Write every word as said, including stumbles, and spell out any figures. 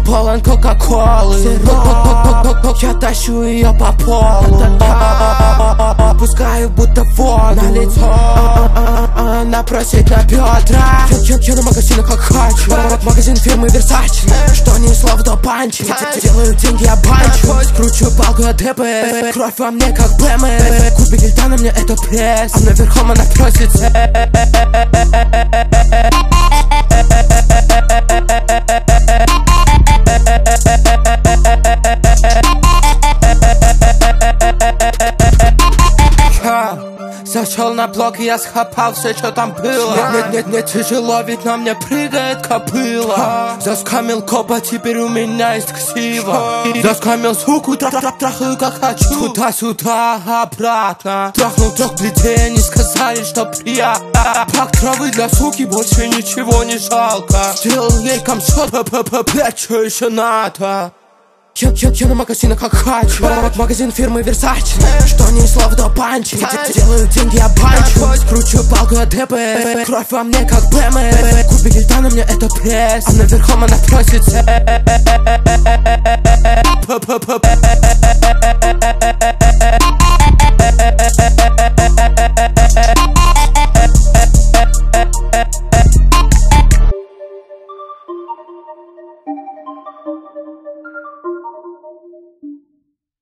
полон кока-колы. Я тащу ее по полу, пускаю будто воду на лицо. Она просит на бедра. Я на магазинах как хочу. Магазин фирмы Versace, что ни слов до панчи. Делаю деньги, я банчу. Кручу палку от ДП. Кровь во мне как БМ. Кубик льда на мне это пресс, а наверхом она просится. Зашел на блок, и я схапал все, что там было. Нет, нет, нет, тяжело, ведь на мне прыгает копыла. Заскамил копа, теперь у меня есть ксива. Заскамил суку, трахаю как хочу. Туда-сюда, обратно. Трахнул трех плетей, они сказали, что приятно. Пак травы для суки, больше ничего не жалко. Сделал ей камшот, блять, что еще надо? Я, я, я на магазинах как хочу. Магазин фирмы Versace, что ни слов до панчи. Делаю деньги, я банчу. Кручу палку от ДП. Кровь во мне как БМ. Кубик льда на мне это пресс, а наверхом она просится.